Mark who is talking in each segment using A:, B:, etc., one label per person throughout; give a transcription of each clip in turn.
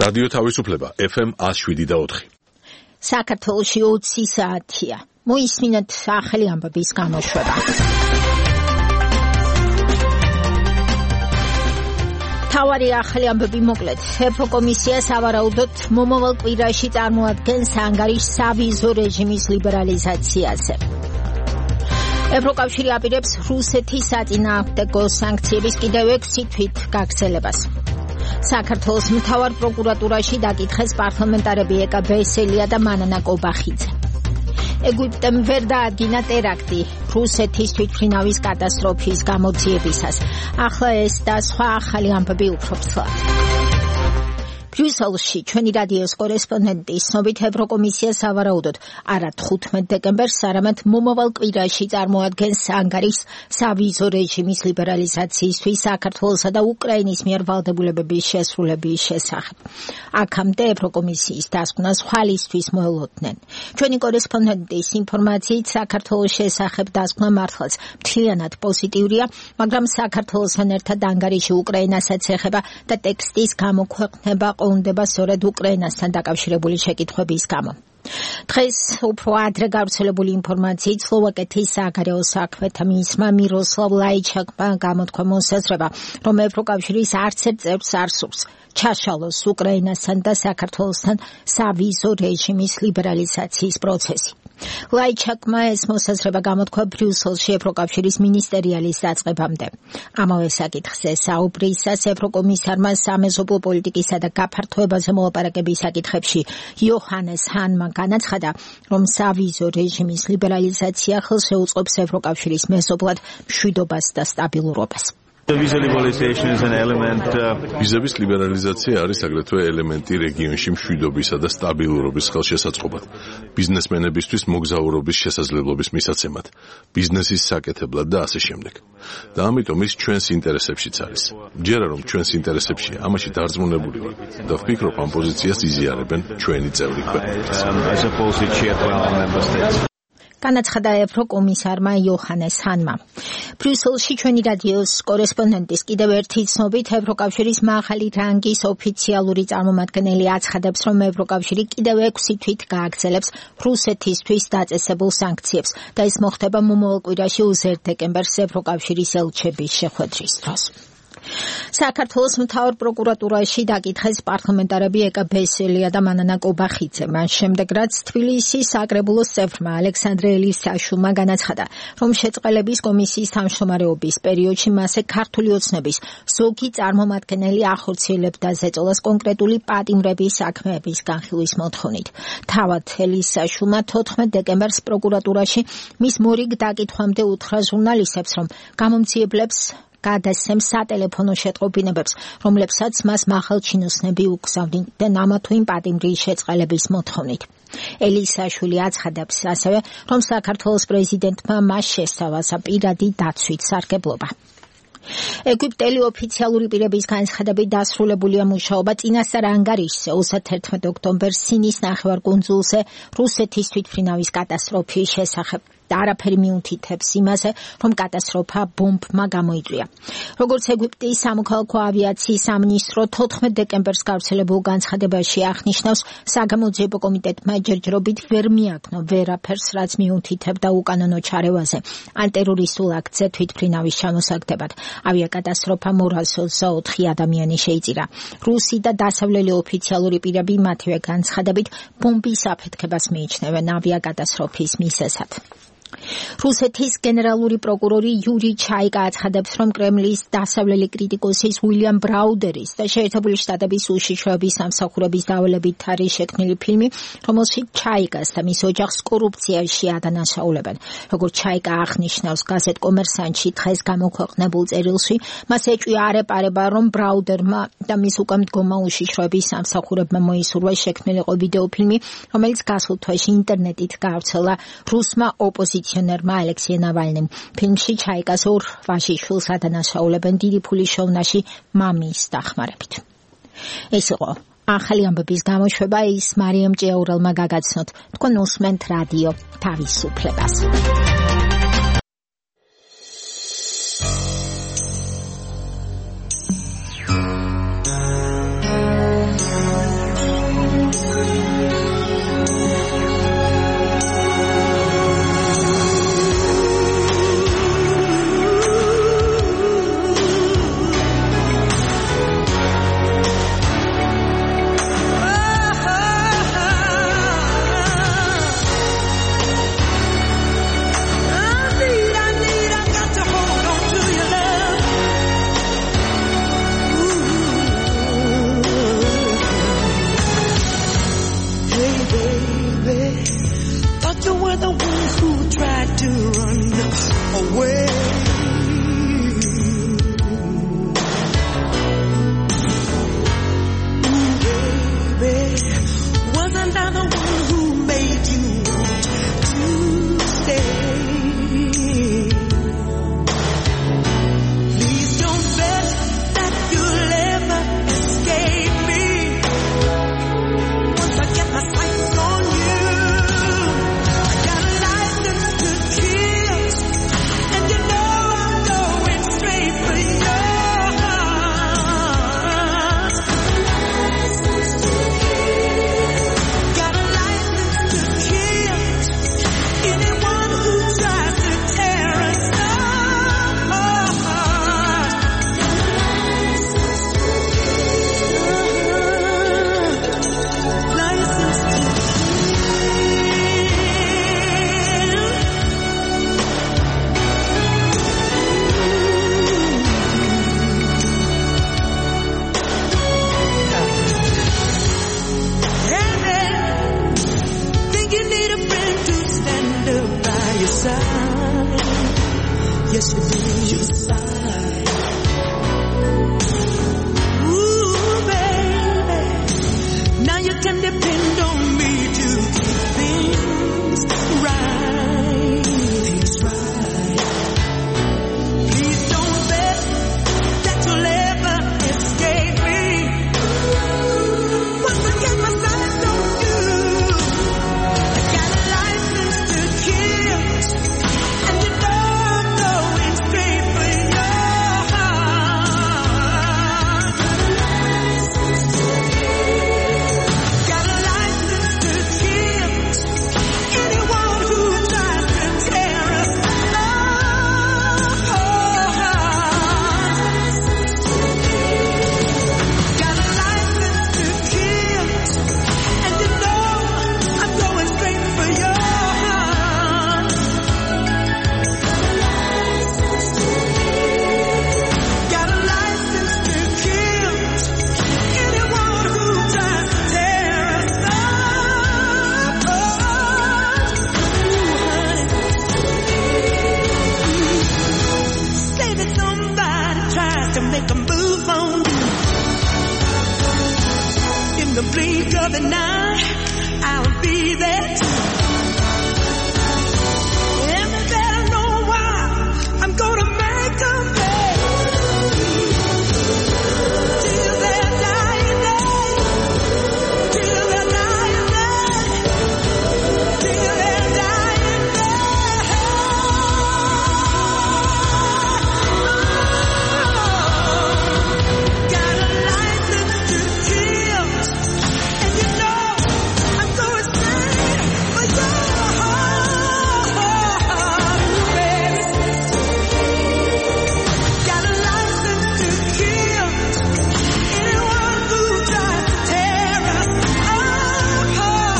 A: რადიო თავისუფლება FM 107.4.
B: საქართველოში 20 საათია. მოისმინეთ ახალი ამბების გამოშვება. თავარი ახალი ამბები მოკლედ. ევროკომისია სავარაუდოდ მომავალ კვირაში წარმოადგენს ანგარიშს სავიზო რეჟიმის ლიბერალიზაციაზე. ევროკავშირი აპირებს რუსეთის საწინააღმდეგო სანქციების კიდევ 6 თვით გაგრძელებას. საქართველოს მთავარ პროკურატურაში დაკითხეს პარლამენტარები ეკა ბესელია და მანანა კობახიძე. ეგვიპტემ ვერ დაადგინა ტერაქტი რუსეთის თვითმფრინავის კატასტროფის გამოძიებისას. ახლა ეს და სხვა ახალი ამბები უფრო ცალ. ბრიუსელში ჩვენი რადიოს კორესპონდენტის ცნობით ევროკომისია სავარაუდოდ არა 15 დეკემბერს, არამედ მომავალ კვირაში წარმოადგენს ანგარიშს სავიზო რეჟიმის ლიბერალიზაციისთვის საქართველოსა და უკრაინის მიერ ვალდებულებების შესრულების შესახებ. აქამდე ევროკომისიის დასკვნას ხვალისთვის მოელოდნენ. ჩვენი კორესპონდენტის ინფორმაციით საქართველოს შესახებ დასკვნა მართლაც მთლიანად პოზიტიურია, მაგრამ საქართველოსთან ერთად ანგარიში უკრაინასაც ეხება და ტექსტის გამოქვეყნება უნდა სწორედ უკრაინასთან დაკავშირებული შეკითხვების გამო. დღეს უფრო ადრე გავრცელებული ინფორმაციით სლოვაკეთის საგარეო საქმეთა მინისტრმა მიროსლავ ლაიჩაკმა გამოთქვა მოსაზრება, რომ ევროკავშირის არც ერთ წევრს არ სურს ჩაშალოს უკრაინასთან და საქართველოსთან სავიზო რეჟიმის ლიბერალიზაციის პროცესი. ლაიჩაკმა ეს მოსაზრება გამოთქვა ბრიუსელში ევროკავშირის მინისტერიალის დაწყებამდე. ამავე საკითხზე საუბრისას ევროკომისარმა სამეზობლო პოლიტიკისა და გაფართოებაზე მოლაპარაკების საკითხებში იოჰანეს ჰანმა განაცხადა, რომ სავიზო რეჟიმის ლიბერალიზაცია ხელს შეუწყობს ევროკავშირის მეზობლად მშვიდობას და სტაბილურობას.
A: ვიზების ლიბერალიზაცია არის აგრეთვე ელემენტი რეგიონში მშვიდობისა და სტაბილურობის ხელშესაწყობად, ბიზნესმენებისთვის მოგზაურობის შესაძლებლობის მისაცემად, ბიზნესის საკეთებლად და ასე შემდეგ. და ამიტომ ის ჩვენს ინტერესებშიც არის. მჯერა რომ ჩვენს ინტერესებშია, ამაში დარწმუნებული ვარ და ვფიქრობ ამ პოზიციას იზიარებენ ჩვენი წევრი ქვეყნებიც.
B: განაცხადა ევროკომისარმა იოჰანეს ჰანმა. ბრიუსელში ჩვენი რადიოს კორესპონდენტის კიდევ ერთი ცნობით ევროკავშირის მაღალი რანგის ოფიციალური წარმომადგენელი აცხადებს, რომ ევროკავშირი კიდევ 6 თვით გააგრძელებს რუსეთისთვის დაწესებულ სანქციებს და ეს მოხდება მომავალ კვირაში 20 დეკემბერს ევროკავშირის ელჩების შეხვედრის დროს. საქართველოს მთავარ პროკურატურაში დაკითხეს პარლამენტარები ეკა ბესელია და მანანა კობახიძე. მან შემდეგ რაც თბილისის საკრებულოს წევრმა ალექსანდრე ელისაშვილმა განაცხადა, რომ შეწყალების კომისიის თავმჯდომარეობის პერიოდში მასზე ქართული ოცნების ზოგი წარმომადგენელი ახორციელებდა ზეწოლას კონკრეტული პატიმრების საქმეების განხილვის მოთხოვნით. თავად ელისაშვილმა 14 დეკემბერს პროკურატურაში მის მორიგ დაკითხვამდე უთხრა ჟურნალისტებს, რომ გამომძიებლებს გადასცემს სატელეფონო შეტყობინებებს, რომლებსაც მას მაღალჩინოსნები უგზავნიდნენ ამა თუ იმ პატიმრის შეწყალების მოთხოვნით. ელისაშვილი აცხადებს ასევე, რომ საქართველოს პრეზიდენტმა მას შესთავაზა პირადი დაცვით სარგებლობა. ეგვიპტელი ოფიციალური პირების განცხადებით დასრულებულია მუშაობა წინასწარ ანგარიშზე 31 ოქტომბერს სინის ნახევარკუნძულზე რუსეთის თვითმფრინავის კატასტროფის შესახებ. და არაფერი მიუთითებს იმაზე, რომ კატასტროფა ბომბმა გამოიწვია. როგორც ეგვიპტის სამოქალაქო ავიაციის სამინისტრო 14 დეკემბერს გავრცელებულ განცხადებაში აღნიშნავს, საგამოძიებო კომიტეტმა ჯერჯერობით ვერ მიაქნო ვერაფერს, რაც მიუთითებდა უკანონო ჩარევაზე ან ტერორისტულ აქტზე თვითმფრინავის ჩამოსაგდებად. ავიაკატასტროფა 224 ადამიანი შეიწირა. რუსი და დასავლელი ოფიციალური პირები მათივე განცხადებით ბომბის აფეთქებას მიიჩნევენ ავიაკატასტროფის მიზეზად. რუსეთის გენერალური პროკურორი იური ჩაიკა აცხადებს, რომ კრემლის დასავლელი კრიტიკოსის უილიამ ბრაუდერის და შეერთებული შტატების უშიშროების სამსახურების დავალებით არის შექმნილი ფილმი, რომელშიც ჩაიკას და მის ოჯახს კორუფციაში ადანაშაულებენ. როგორც ჩაიკა აღნიშნავს გაზეთ კომერსანტში დღეს გამოქვეყნებულ წერილში, მას ეჭვია არ ეპარება, რომ ბრაუდერმა და მის უკვე მდგომა უშიშროების სამსახურებმა მოისურვა შექმნილიყო ვიდეოფილმი, რომელიც გასულ თვეში ინტერნეტით გავრცელა რუსმა ოპოზიციონერმა ალექსეი ნავალნიმ. ფილმში ჩაიკას ორ ვაჟიშვილს ადანაშაულებენ დიდი ფულის შოვნაში მამის დახმარებით. ეს იყო ახალი ამბების გამოშვება, ის მარიამ ჭიაურელმა გაგაცნოთ. თქვენ უსმენთ რადიო თავისუფლებას.
C: Yes, you did. You sighed. Ooh, baby. Now you can depend on me to keep things right. Things right. Please don't bet that you'll ever escape me. Once again, my side don't do. I got a license to kill, and you know I'm going straight for your heart. Got a license to kill anyone who tries to tear us apart. Got a license to kill, and you know I'm going straight for your heart. Got a license to kill anyone who tries to tear us apart. Say that somebody tries to make a move on you. In the blink of an eye, I'll be there too. And they better know why I'm gonna make them pay. Till their dying day. Till their dying day. Till their dying day. Got a license to kill, and you know I'm going straight for your heart, baby. Got a license to kill anyone who tries to tear us apart.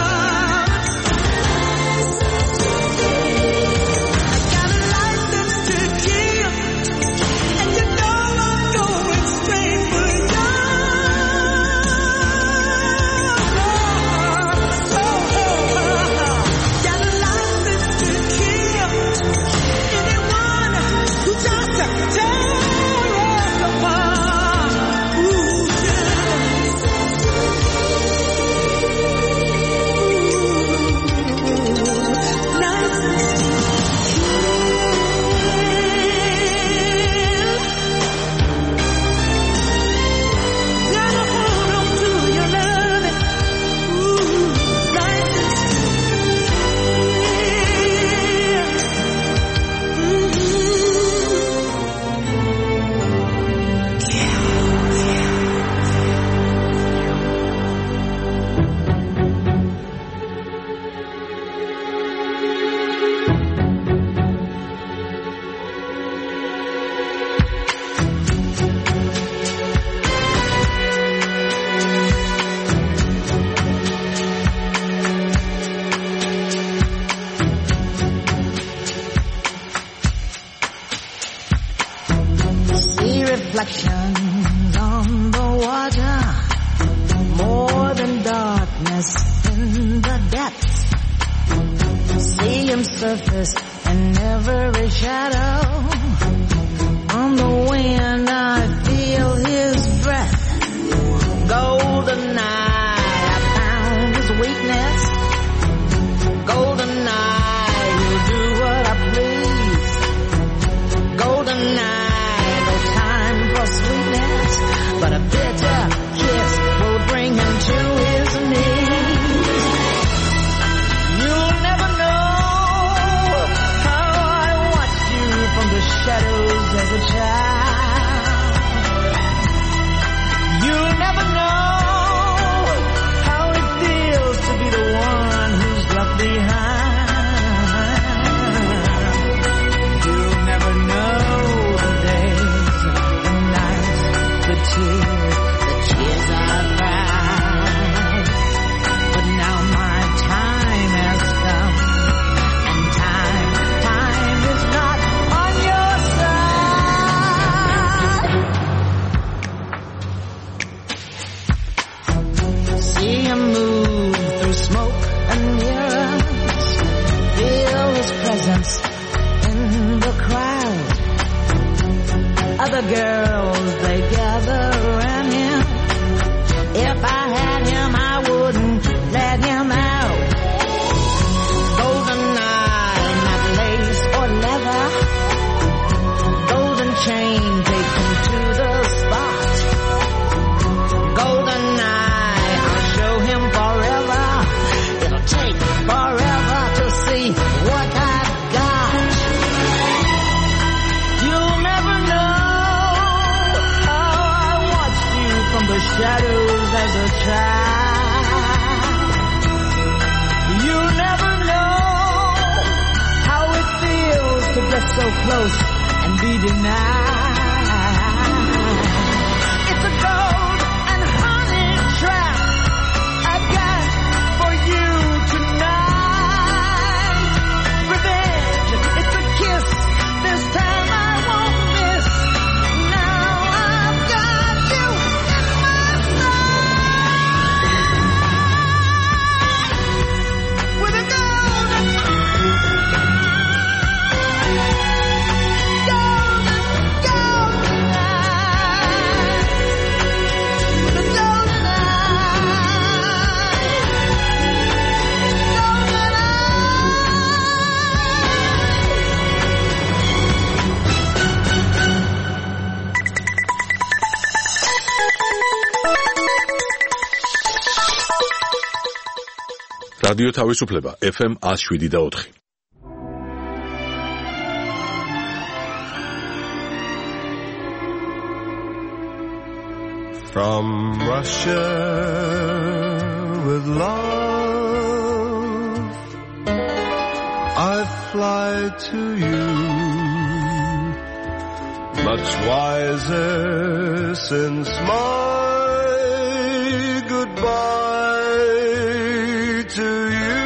C: Got a license to kill, and you know I'm going straight for your heart. Got a license to kill anyone who tries to tear us apart. Ooh, gotta hold on to your loving. Ooh, license to
D: See reflections on the water, more than darkness in the depths. See him surface in every shadow. On the wind I feel his breath. Golden night, I found his weakness. Golden night, he'll do what I please. Golden night, no time for sweetness, but a bitter kiss will bring him to his knees. You'll never know how I watch you from the shadow other girls, they gather around him. If I had him, I wouldn't let him out. Golden eye, not lace or leather. Golden chain, take him to the spot. Golden eye, I'll show him forever. It'll take forever to see what I've got. You'll never know how I watched you from the shadows as a child. You'll never know how it feels to get so close and be denied. It's a gold and honey trap I've got for you tonight. Revenge, it's a kiss. This time I won't miss. Now I've got you in my sight. With a golden
A: რადიო თავისუფლება FM 107.4.
E: From Russia with love, I fly to you, much wiser since my goodbye to you.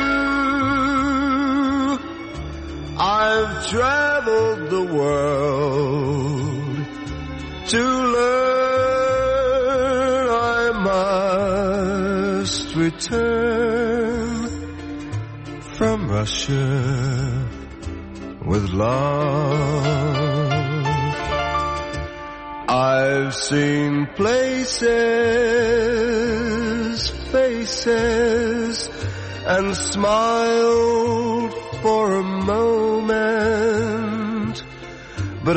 E: I've traveled the world to learn I must return from Russia with love. I've seen places, faces, and smiled for a moment, but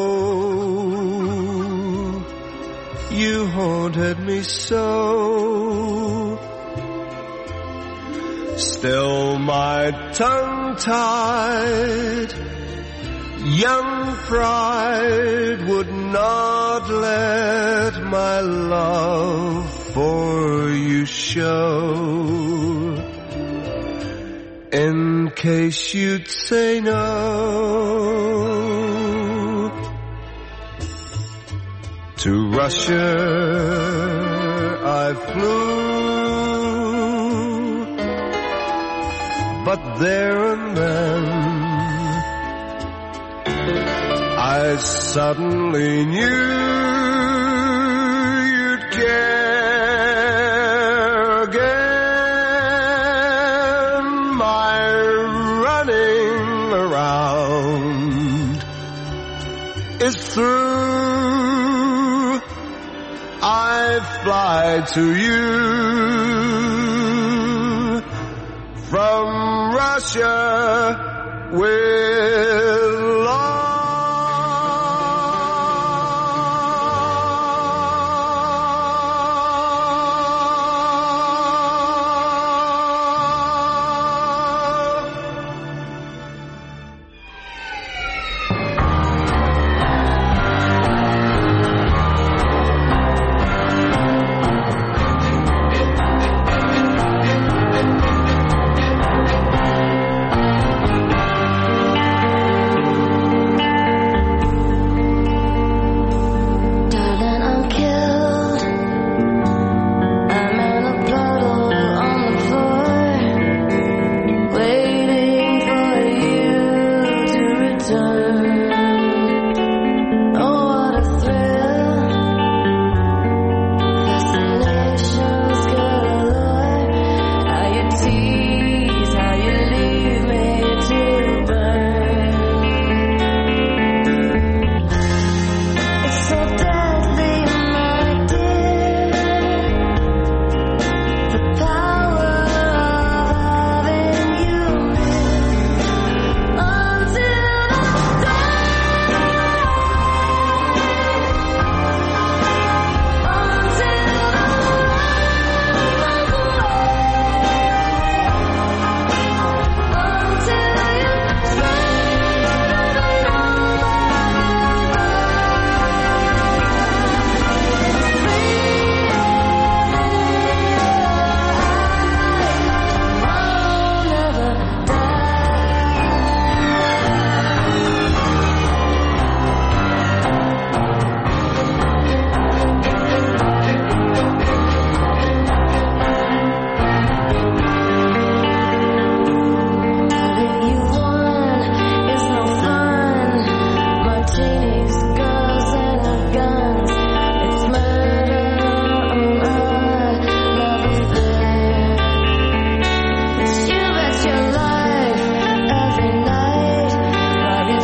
E: oh, you haunted me so. Still my tongue-tied young pride would not let my love for you show. In case you'd say no, to Russia I flew, but there and then I suddenly knew you'd care again. My running around is through. I fly to you from Russia with love.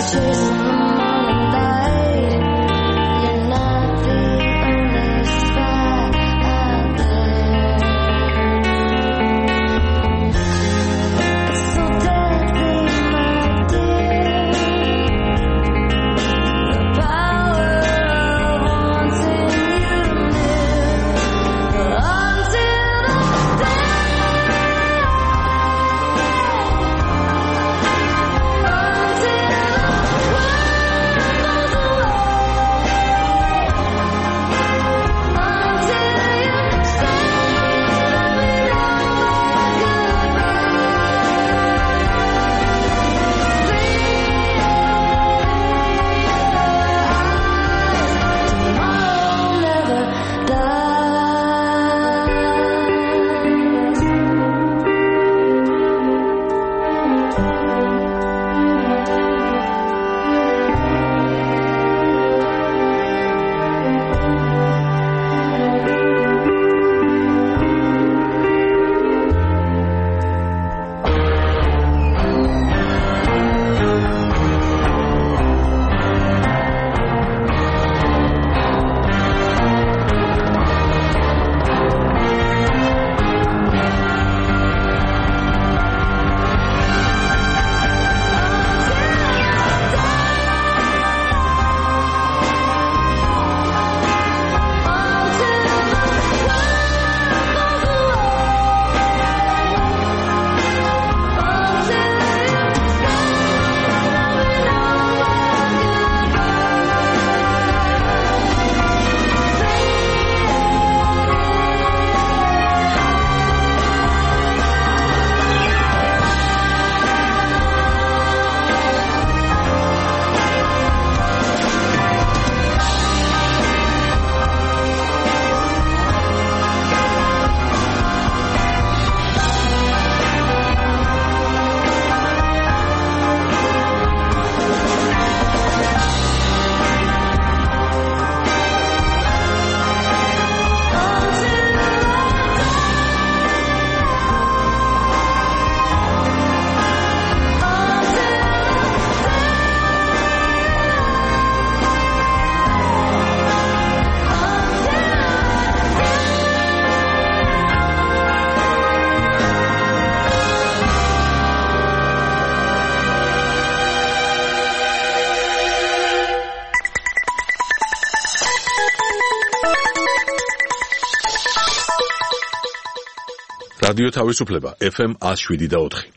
A: რადიო თავისუფლება FM 107.4.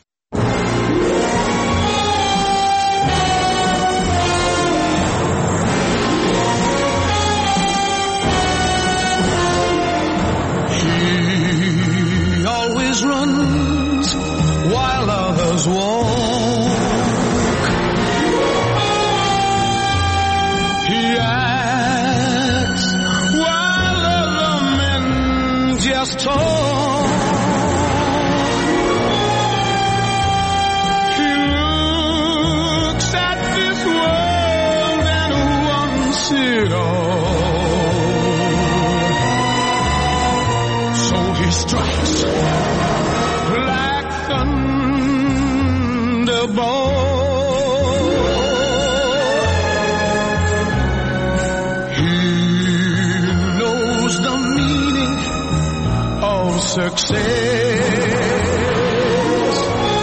E: He always runs while others walk. He acts while other men just talk. It all. So he strikes like thunderbolt. He knows the meaning of success.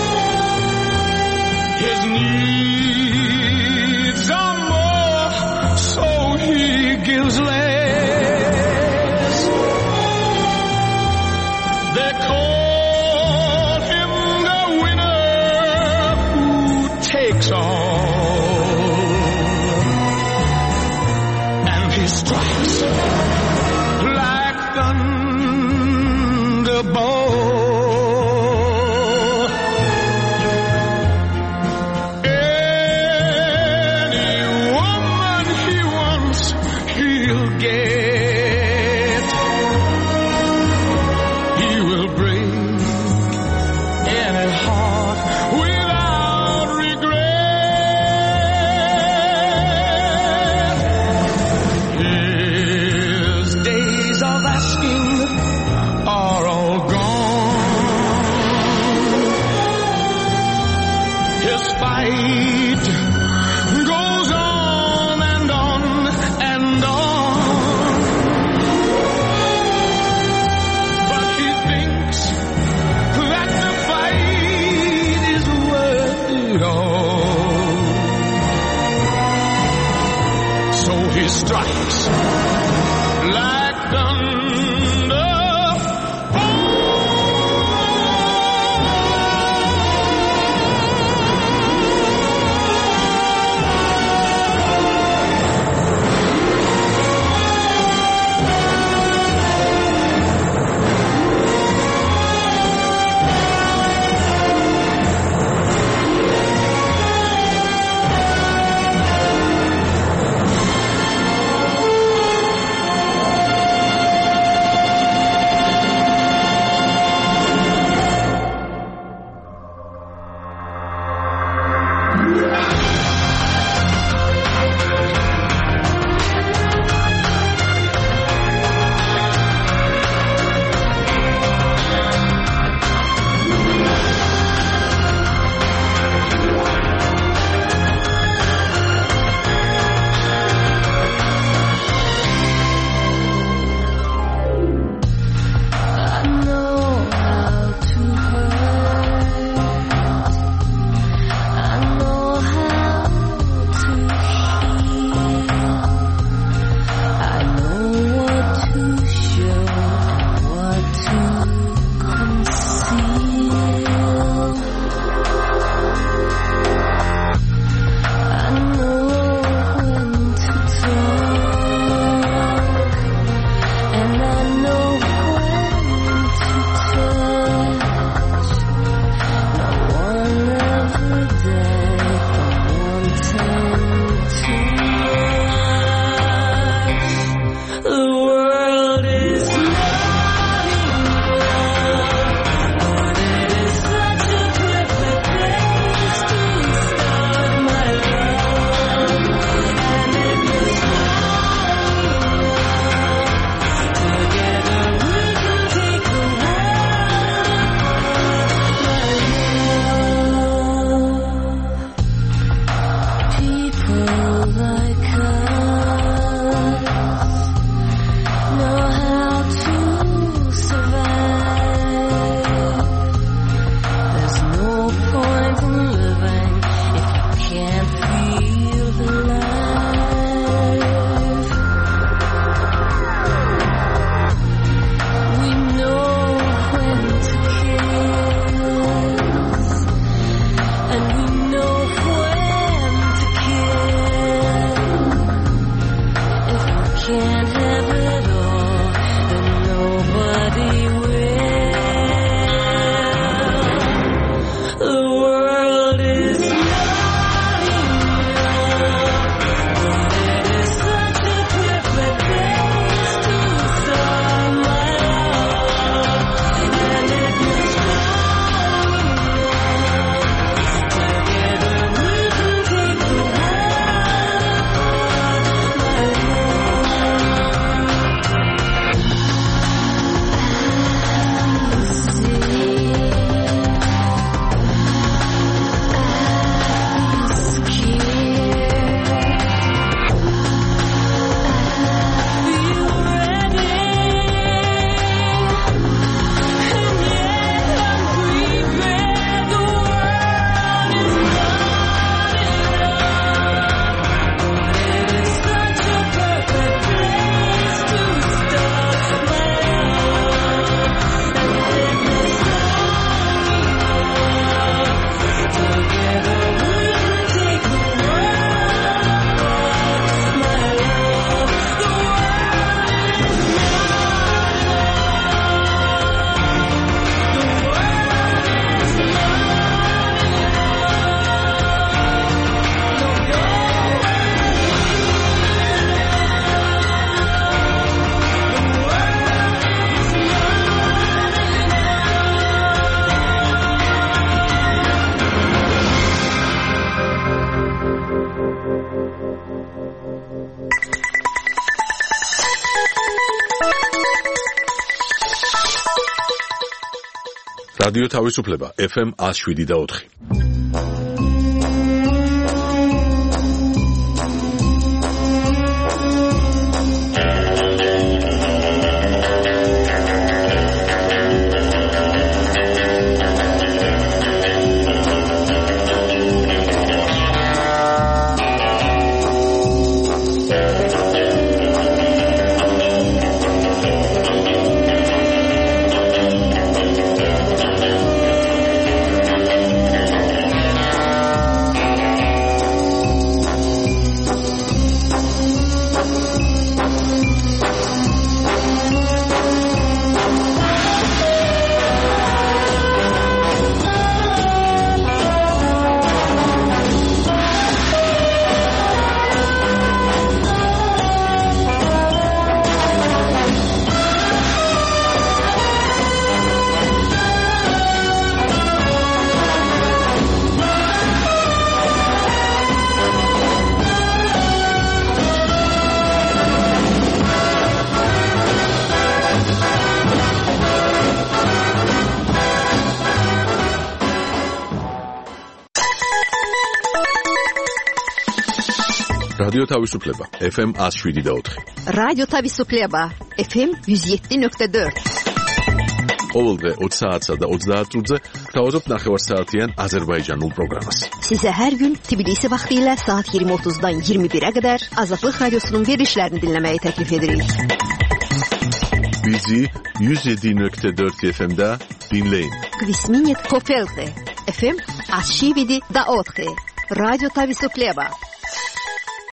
E: His needs are more, so he gives less. They call him the winner who takes all, and he strikes like thunderbolt. strikes like thunder.
A: რადიო თავისუფლება FM 107.4. რადიო თავისუფლება FM 107.4.
F: რადიო თავისუფლება FM 107.4.
A: ყოველდღე 20 საათსა და 30 წუთზე გთავაზობთ ნახევარსაათიან აზერბაიჯანულ პროგრამას.
F: Size her gün Tbilisi vaxtilə saat 20:30-dan 21-ə qədər Azadlıq Radiosunun verilişlərini dinləməyi təklif edirik.
A: Bizi 107.4 FM-də dinləyin.
F: Kvisminit Kofelte FM 107.4. Radyo Tavisufleba.